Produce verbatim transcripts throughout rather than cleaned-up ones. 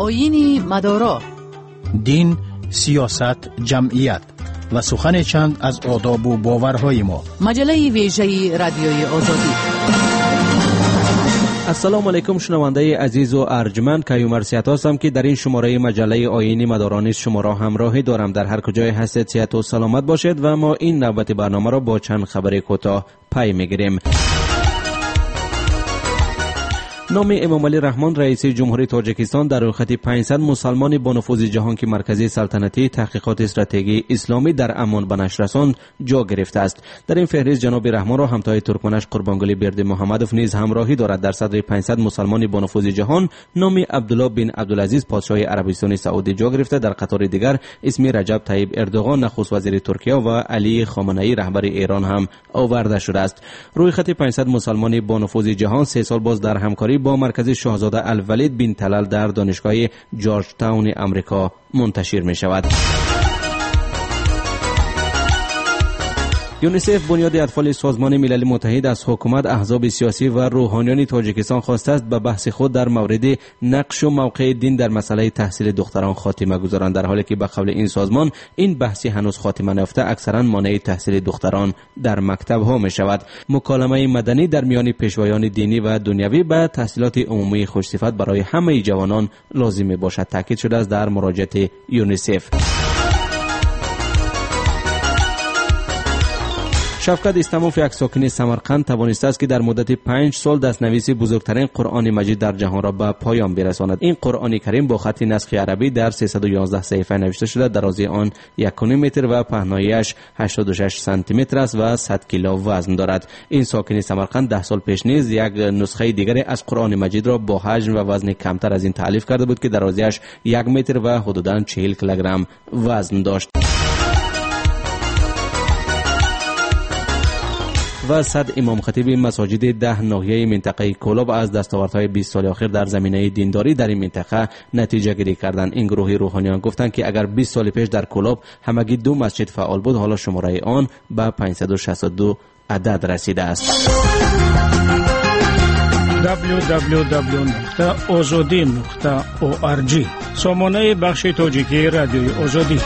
آیین مدارا، دین، سیاست، جمعیت و سخن چند از آداب و باورهای ما. مجله ویژه رادیوی آزادی. السلام علیکم شنونده عزیز و ارجمند، کیومر سیات هستم که در این شماره مجله آیین مداران شما را همراهی دارم. در هر کجای هستید صحت و سلامت باشید و ما این نوبت برنامه را با چند خبر کوتاه پی میگیریم. نام امام علی رحمان رئیس جمهوری تاجیکستان در رخت پانصد مسلمان با نفوذ جهان که مرکزی سلطنتی تحقیقات استراتژی اسلامی در امان به نشر رساند جا گرفته است. در این فهرست جناب رحمان را همتای ترکمنش قربانگلی برد محمدوف نیز همراهی دارد. در صدر پانصد مسلمان با نفوذ جهان نام عبدالله بن عبدالعزیز پادشاه عربستان سعودی جا گرفته. در قطار دیگر اسم رجب طیب اردوغان نخست وزیر ترکیه و علی خامنه‌ای رهبر ایران هم آورده شده است. روی خط پانصد مسلمان با نفوذ جهان سه سال باز در همکاری با مرکز شاهزاده الولید بن طلال در دانشگاه جورج تاون امریکا منتشر می شود. یونیسف بنیاد اطفال سازمان ملل متحد از حکومت، احزاب سیاسی و روحانیان تاجیکستان خواسته است به بحث خود در مورد نقش و موقع دین در مسئله تحصیل دختران خاتمه گذارند، در حالی که به قول این سازمان این بحثی هنوز خاتمه نیافته اکثرا مانع تحصیل دختران در مکتب ها می شود. مکالمه مدنی در میان پیشوایان دینی و دنیوی به تحصیلات عمومی خوش‌صفت برای همه جوانان لازم می باشد تاکید شده است در مراجعه یونیسف. شفقت استموف، یک ساکن سمرقند، توانسته است که در مدت پنج سال دستنویس بزرگترین قرآن مجید در جهان را به پایان برساند. این قرآن کریم با خط نسخ عربی در سیصد و یازده صفحه نوشته شده، درازی آن یک و نیم متر و پهنایش هشتاد و شش سانتی متر است و صد کیلو وزن دارد. این ساکن سمرقند ده سال پیش نیز یک نسخه دیگر از قرآن مجید را با حجم و وزن کمتر از این تألیف کرده بود که درازیش یک متر و حدوداً چهل کیلوگرم وزن داشت. و صد امام خطیب مساجد ده ناحیه منطقه کولاب از دستاوردهای بیست سال اخیر در زمینه دینداری در این منطقه نتیجه گیری کردند. این گروه روحانیان گفتند که اگر بیست سال پیش در کولاب همگی دو مسجد فعال بود، حالا شماره آن به پانصد و شصت و دو عدد رسیده است. دبلیو دبلیو دبلیو نقطه آزادی نقطه او آر جی سامانه بخش تاجیکی رادیوی آزادی.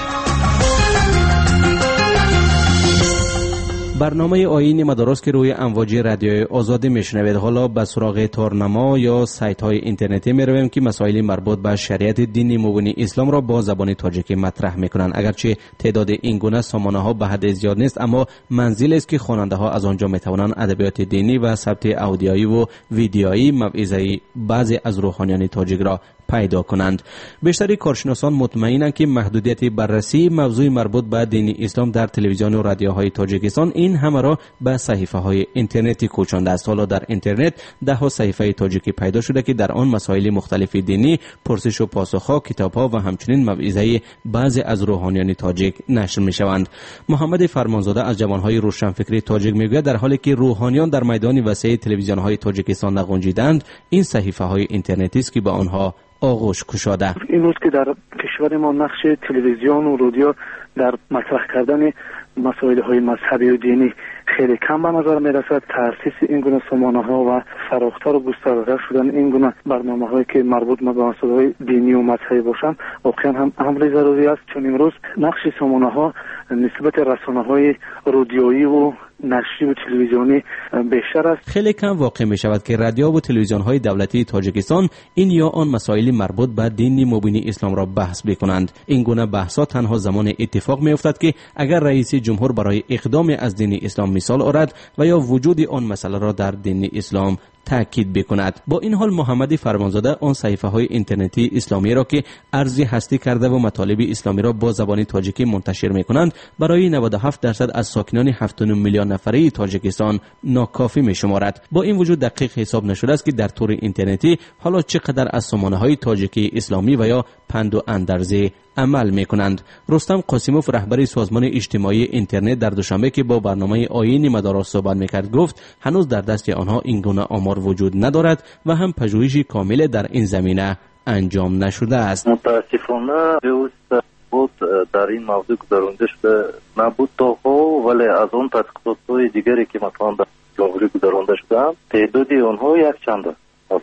برنامه آیین مدارس که روی امواج رادیوی آزادی میشنوید. حالا به سراغ تارنما یا سایت های اینترنتی میرویم که مسائل مربوط به شریعت دینی مبین اسلام را با زبان تاجیکی مطرح میکنند. اگرچه تعداد این گونه سامانه ها به حد زیاد نیست، اما منزل است که خواننده ها از آنجا میتوانند ادبیات دینی و ثبت اودیویی و ویدیویی موعظه بعضی از روحانیان تاجیک را پیدا کنند. بیشتری کارشناسان مطمئنند که محدودیت بررسی موضوع مربوط به دین اسلام در تلویزیون و رادیوهای تاجیکستان این همه را به صحیفه های اینترنتی کوچانده است. حالا در اینترنت ده ها صحیفه تاجیکی پیدا شده که در آن مسائل مختلف دینی، پرسش و پاسخ ها، کتاب ها و همچنین موعظه بعضی از روحانیان تاجیک نشر می شوند. محمد فرمانزاده از جوانهای روشنفکری تاجیک میگوید در حالی که روحانیان در میدان وسیع تلویزیون های تاجیکستان نگنجیدند، این صحیفه های اینترنتی است که به آنها آغوش کشاده. این روز که در کشور ما نقش تلویزیون و رادیو در مطرح کردن مسائل های مذهبی و دینی خیلی کم به نظر می رسد، تأسیس این گونه سامانه ها و فراختر و گسترده شدن این گونه برنامه هایی که مربوط به مسائل های دینی و مذهبی باشند واقعا هم امر ضروری است، چون امروز نقش سامانه ها نسبت رسانه های رادیویی و نشری و تلویزیونی بیشتر است. خیلی کم واقع می شود که رادیو و تلویزیون های دولتی تاجیکستان این یا آن مسائل مربوط به دین مبین اسلام را بحث بکنند. این گونه بحث‌ها تنها زمان اتفاق می افتد که اگر رئیس جمهور برای اقدام از دین اسلام مثال آورد و یا وجود آن مسئله را در دین اسلام تاکید بکند. با این حال محمد فرمانزاده آن صحیفه های اینترنتی اسلامی را که ارزی هستی کرده و مطالب اسلامی را با زبان تاجیکی منتشر میکنند برای نود و هفت درصد از ساکنان هفت و نیم میلیون نفره تاجیکستان ناکافی می شمارد. با این وجود دقیق حساب نشده است که در طور اینترنتی حالا چقدر از سامانه های تاجیکی اسلامی و یا پند و اندرزه عمل میکنند. رستم قاسموف رهبر سازمان اجتماعی اینترنت در دوشنبه که با برنامه آیین مدارس صحبت میکرد گفت هنوز در دست آنها این گونه آمار وجود ندارد و هم پژوهشی کامل در این زمینه انجام نشده است. متاسفانه بیوست بود در این موضوع گذرانده شده نبود تا ها، ولی از اون تحقیقات های دیگری که مثلا در جمهوری گذرانده شدند تعدادی آنها یک چند هستند.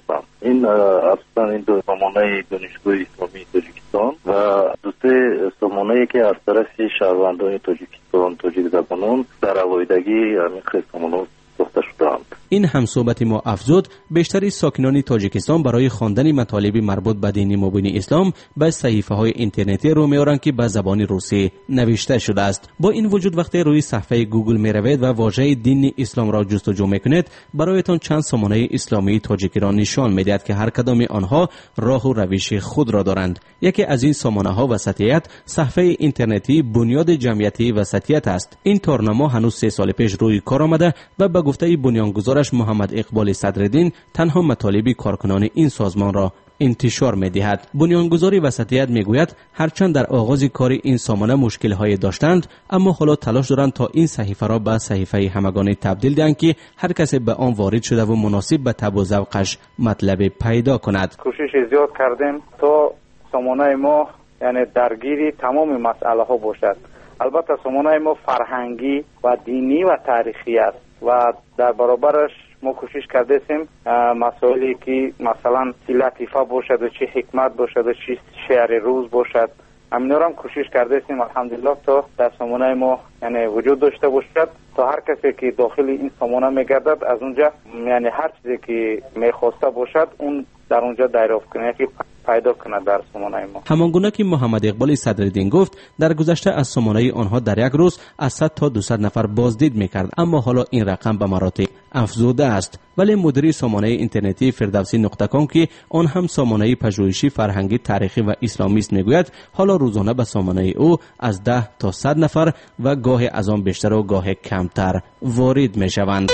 این اصلا این دو سامانه دانشگاه اسلامی تاجیکستان و دو سه سامانه که از طرف شهروندان تاجیکستان تاجیک زبانان در آوایدگی همین سامانه ساخته شده‌اند. این همصحبت ما افزود بیشتری ساکنان تاجیکستان برای خواندن مطالب مربوط به دین مبین اسلام به صحیفه های اینترنتی رو میارند که به زبان روسی نوشته شده است. با این وجود وقتی روی صفحه گوگل میروید و واژه دین اسلام را جستجو میکنید برایتان چند سامانه اسلامی تاجیکی را نشان میدهد که هر کدام آنها راه و روش خود را دارند. یکی از این سامانه ها وسطیت صفحه اینترنتی بنیاد جمعیتی وسطیت است. این تارنما هنوز سه سال پیش روی کار آمده و به گفته بنیانگذار محمد اقبال صدرالدین تنها مطالب کارکنان این سازمان را انتشار می‌دهد. بنیانگذار وسطیت میگوید هرچند در آغاز کار این سامانه مشکل‌های داشتند اما حالا تلاش دارند تا این صحیفه را به صحیفه همگانی تبدیل دهند که هر کسی به آن وارد شده و مناسب به طب و ذوقش مطلب پیدا کند. کوشش زیاد کردیم تا سامانه ما یعنی درگیری تمام مسئله ها باشد. البته سامانه ما فرهنگی و دینی و تاریخی است و در برابرش ما کوشش کردیم مسائلی که مثلا چی لطیفه باشد و چی حکمت باشد و چی شعر روز باشد همینا را هم کوشش کردیم الحمدلله تا در سامانه ما یعنی وجود داشته باشد تا هر کسی که داخل این سامانه میگردد از اونجا یعنی هر چیزی که میخواسته باشد اون در اونجا دریافت کنه که پیدا کنه در سامانه ما. همانگونه که محمد اقبال صدرالدین گفت در گذشته از سامانه آنها در یک روز از صد تا دویست نفر بازدید میکرد اما حالا این رقم به مراتب افزوده است. ولی مدیر سامانه اینترنتی فردوسی نقطه کام که آن هم سامانه پژوهشی فرهنگی تاریخی و اسلامی است میگوید حالا روزانه به سامانه او از ده تا صد نفر و گاهی از آن بیشتر و گاهی کمتر وارد میشوند.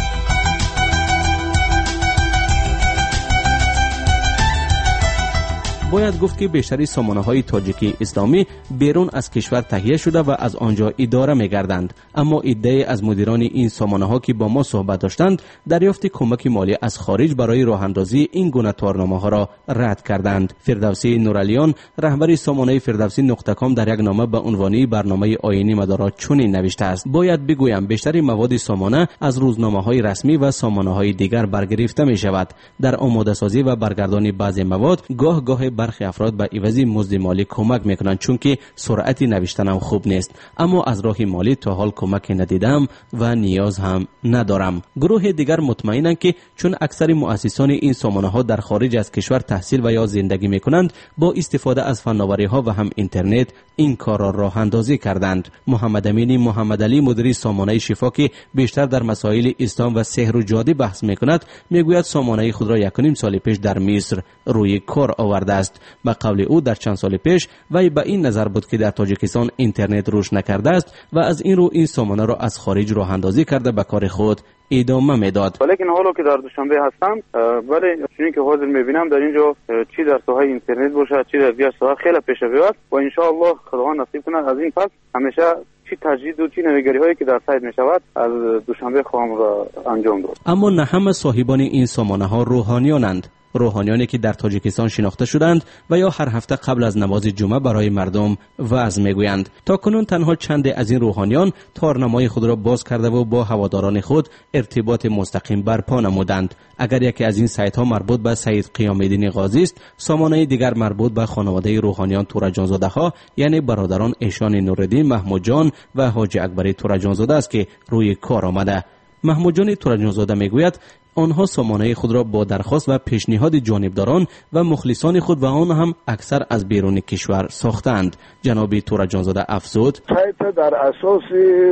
باید گفت که بیشتری سامانه های تاجیکی اسلامی بیرون از کشور تهیه شده و از آنجا اداره می‌گردند. اما ایده از مدیران این سامانه ها که با ما صحبت داشتند دریافت کمک مالی از خارج برای راه اندازی این گونه تارنامه ها را رد کردند. فردوسی نورالیان رهبر سامانه فردوسی نقطه کام در یک نامه به عنوان برنامه آیینی مدارا چنین نوشته است: باید بگویم بیشتری مواد سامانه از روزنامه های رسمی و سامانه های دیگر برگرفته می شود. در آماده سازی و برگردانی بعضی مواد گاه گاه برخی افراد به عوض مزد مالی کمک میکنند چون که سرعت نوشتنم خوب نیست، اما از راه مالی تا حال کمک ندیدم و نیاز هم ندارم. گروه دیگر مطمئنند که چون اکثر مؤسسان این سامانه ها در خارج از کشور تحصیل و یا زندگی میکنند با استفاده از فناوری ها و هم اینترنت این کار را راه اندازی کردند. محمد امین محمد علی مدیر سامانه شفا که بیشتر در مسائل اسلام و سحر و جادو بحث میکند میگوید سامانه خود را یک و نیم سال پیش در مصر روی کار آورده است. به قول او در چند سال پیش وی به این نظر بود که در تاجیکستان اینترنت روش نکرده است و از این رو این سامانه را از خارج راه اندازی کرده به کار خود ادامه میداد. ولیکن حالا که در دوشنبه هستم ولی چون که حاضر میبینم در اینجا چی در ساحه اینترنت باشه چی در دیگر ساحه خیلی پیش بیاد و ان شاء الله خداوند نصیب کنه از این پس همیشه چی تجدید و چی نویگری هایی که در سایت می شود از دوشنبه خواهم را انجام داد. اما نه همه صاحبان این سامانه ها روحانیانند. روحانیانی که در تاجیکستان شناخته شدند و یا هر هفته قبل از نماز جمعه برای مردم وعظ میگویند. تا کنون تنها چند از این روحانیان تارنمای خود را باز کرده و با هواداران خود ارتباط مستقیم برپا نمودند. اگر یکی از این سایت ها مربوط به سید قیام الدین غازی است، سامانه دیگر مربوط به خانواده روحانیان تورجانزاده ها یعنی برادران ایشان نورالدین محمود جان و حاجی اکبری تورجانزاده است که روی کار آمده. محمود جان تورجانزاده میگوید آنها سامانه خود را با درخواست و پیشنهاد جانبداران و مخلصان خود و آن هم اکثر از بیرون کشور ساختند. جناب تورجانزاده افزود: سایت در اساس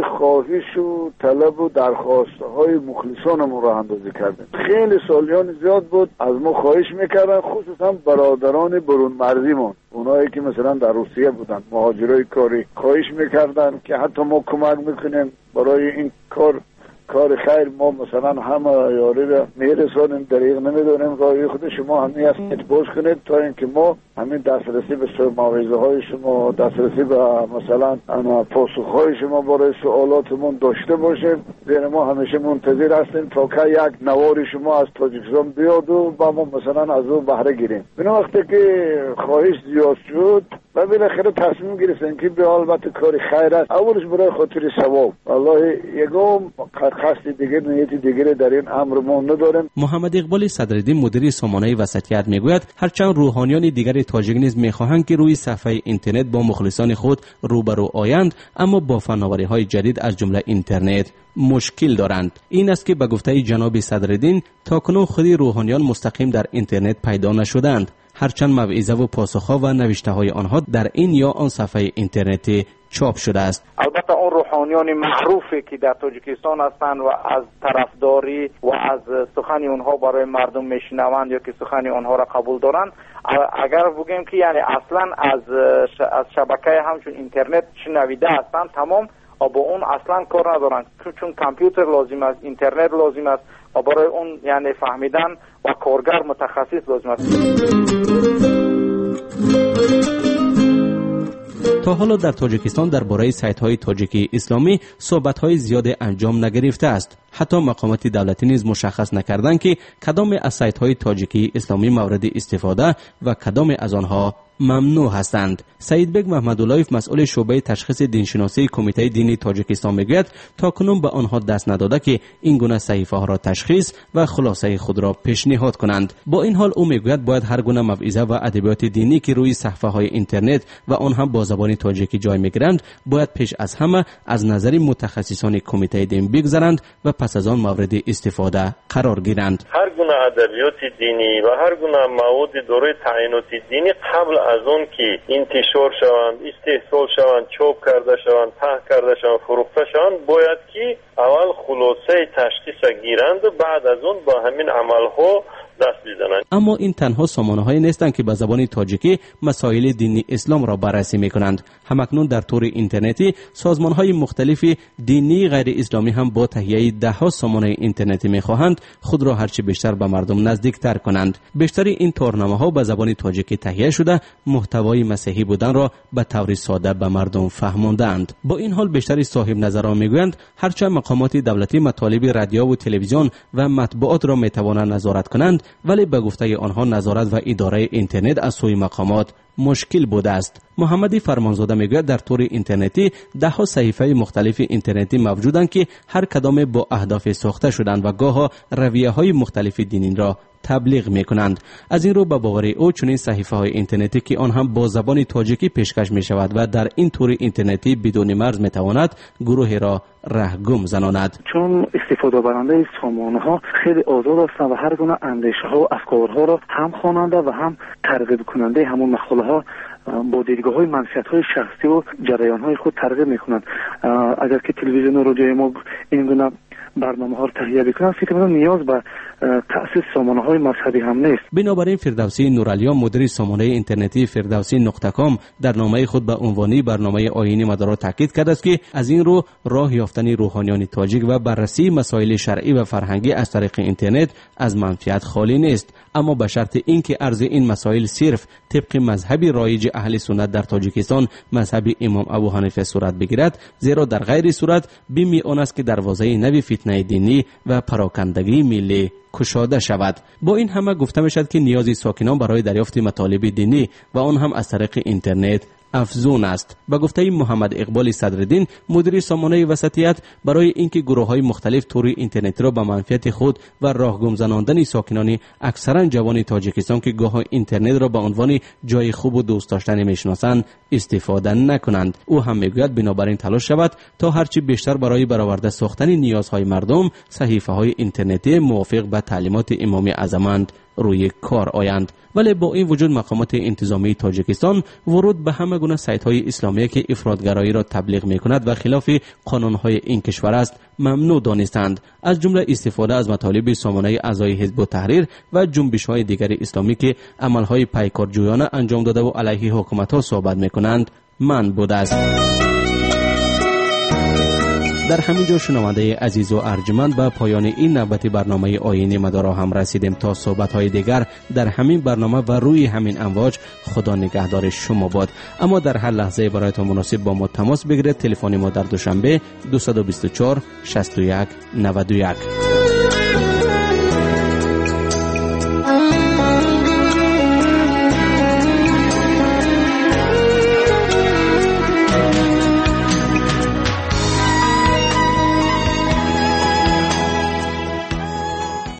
خواهش و طلب و درخواست های مخلصانمون راه اندازی کردیم. خیلی سالیان زیاد بود از ما خواهش میکردن، خصوصا برادران برون مرزیمون، اونایی که مثلا در روسیه بودن، مهاجرای کاری، خواهش میکردن که حتی ما کمک میکنیم برای این کار کار خیر. ما مثلا همه یاری را میرسانیم، دریغ نمیدونیم رای خود شما همین است باز کنید تا اینکه ما همین دسترسی به موعظه های شما، دسترسی به مثلا پاسخ های شما برای سوالاتمون داشته باشیم. زیرا ما همیشه منتظر هستیم تا که یک نوار شما از تاجیکستان بیاد و با ما مثلا از اون بهره گیریم. این وقتی که خواهش زیاد شد و بالاخره تصمیم گرفتن که به البته کار خیر است، اولش برای خاطر ثواب. والله یگام قصد دیگر نیت دیگر در این امر ما نداریم. محمد اقبال صدرالدین مدیر سامانه وسطیت میگوید هرچند روحانیان دیگر تاجیک نیز میخواهند که روی صفحه اینترنت با مخلصان خود روبرو آیند، اما با فناوری‌های جدید از جمله اینترنت مشکل دارند. این است که به گفته جناب صدرالدین تاکنون خودی روحانیان مستقیم در اینترنت پیدا نشدند، هرچند موعظه و پاسخها و نوشته های آنها در این یا آن صفحه اینترنتی چاپ شده است. البته اون روحانیان معروفی که در تاجیکستان هستند و از طرفداری و از سخن اونها برای مردم میشنوند یا که سخن اونها را قبول دارند، اگر بگیم که یعنی اصلا از از شبکه همچون اینترنت شنویده هستند، تمام و با اون اصلا کار ندارند، چون کامپیوتر لازم است، اینترنت لازم است و برای اون یعنی فهمیدن و کارگر متخصص لازم است. تا حالا در تاجیکستان درباره سایت‌های تاجیکی اسلامی صحبت‌های زیاد انجام نگرفته است. حتی مقامات دولتی نیز مشخص نکردند که کدام از سایت‌های تاجیکی اسلامی مورد استفاده و کدام از آنها ممنوع هستند. سعید بگ محمداللهیف مسئول شعبه تشخیص دینشناسی کمیته دینی تاجیکستان میگوید تاکنون به آنها دست نداده که این گونه صحیفه ها را تشخیص و خلاصه خود را پیشنهاد کنند. با این حال او میگوید باید هر گونه موعظه و ادبیات دینی که روی صفحه های اینترنت و آن هم با زبان تاجیکی جای میگیرند باید پیش از همه از نظر متخصصان کمیته دین بگذرند و پس از آن مورد استفاده قرار گیرند. هر گونه ادبیات دینی و هر گونه مواد دارای تعینات دینی قبل از اون که انتشار شوند، استحصال شوند، چاپ کرده شوند، ته کرده شوند، فروخته شوند، باید که اول خلاصه تشخیص گیرند و بعد از اون با همین عملها دست بزنند. اما این تنها سامانه‌هایی نیستند که به زبان تاجیکی مسائل دینی اسلام را بررسی می‌کنند. همکنون در طور اینترنتی سازمان‌های مختلف دینی غیر اسلامی هم با تهیه ده‌ها سامانه اینترنتی می‌خواهند خود را هرچه بیشتر به مردم نزدیک‌تر کنند. بیشتر این تورنمه‌ها به زبان تاجیکی تهیه شده محتوای مسیحی بودن را به طور ساده به مردم فهماندند. با این حال بیشتر صاحب نظران می‌گویند هرچند مقامات دولتی مطالب رادیو و تلویزیون و مطبوعات را می‌توانند نظارت کنند، ولی به گفته آنها نظارت و اداره اینترنت از سوی مقامات مشکل بوده است. محمدی فرمانزاده میگوید در طور اینترنتی ده ها صحیفه مختلف اینترنتی موجودند که هر کدام با اهداف ساخته شدند و گاه رویه های مختلف دینی را تبلیغ می کنند. از این رو به باور او چنین صحیفه های اینترنتی که آن هم با زبان تاجیکی پیشکش می شود و در این طور اینترنتی بدون مرز می تواند گروه را رهگم زناند. چون استفاده برنده سامانه ها خیلی آزاد هستند و هر گونه اندیشه ها و افکارها را هم خواننده و هم ترغیب کننده همون مقاله ها با دیدگاه های منفیت های شخصی و جریان های خود ترغیب می کنند. اگر که تلویزیون و رادیوی ما این گونه برنامه ها رو تهیه بکنن فکر می‌کنم نیاز به تأسیس سامانه های مذهبی هم نیست. بنابراین فردوسی نورعلی مدیر سامانه اینترنتی فردوسی نقطه کام در نامه خود به عنوان برنامه آیینی مدارا تاکید کرده است که از این رو راه یافتن روحانیان تاجیک و بررسی مسائل شرعی و فرهنگی از طریق اینترنت از منفیت خالی نیست، اما به شرط اینکه عرض این مسائل صرف طبق مذهبی رایج اهل سنت در تاجیکستان مذهب امام ابو حنیفه صورت بگیرد، زیرا در غیر صورت بیم آن است که دروازه نوی فتنه دینی و پراکندگی ملی کشاده شود. با این همه گفته می شود که نیازی ساکنان برای دریافت مطالب دینی و آن هم از طریق اینترنت افزون است. به گفته محمد اقبال صدرالدین مدیر سامانه وسطیت، برای اینکه گروه‌های مختلف طور اینترنت را به منفعت خود و راهگم زناندن ساکنان اکثرا جوان تاجیکستان که گاه اینترنت را به عنوان جای خوب و دوست داشتن میشناسند استفاده نکنند، او هم میگوید بنابراین تلاش شود تا هرچی بیشتر برای برآورده ساختن نیازهای مردم صحیفه‌های اینترنتی موافق به تعلیمات امام اعظمند روی کار آیند. ولی با این وجود مقامات انتظامی تاجیکستان ورود به همه گونه سایت‌های اسلامی که افراطگرایی را تبلیغ می‌کند و خلاف قانون‌های این کشور است ممنوع دانستند، از جمله استفاده از مطالب سامانه اعضای حزب التحریر و جنبش‌های دیگر اسلامی که عمل‌های پیکارجویانه انجام داده و علیه حکومت‌ها صحبت می‌کنند منع بوده است. در همین جا شنونده عزیز و ارجمند به پایان این نوبت برنامه آیین مدارا هم رسیدیم. تا صحبت‌های دیگر در همین برنامه و روی همین امواج، خدا نگهدار شما باد. اما در هر لحظه برایتان مناسب با ما تماس بگیرید. تلفن ما در دوشنبه دو دو چهار شصت و یک نود و یک.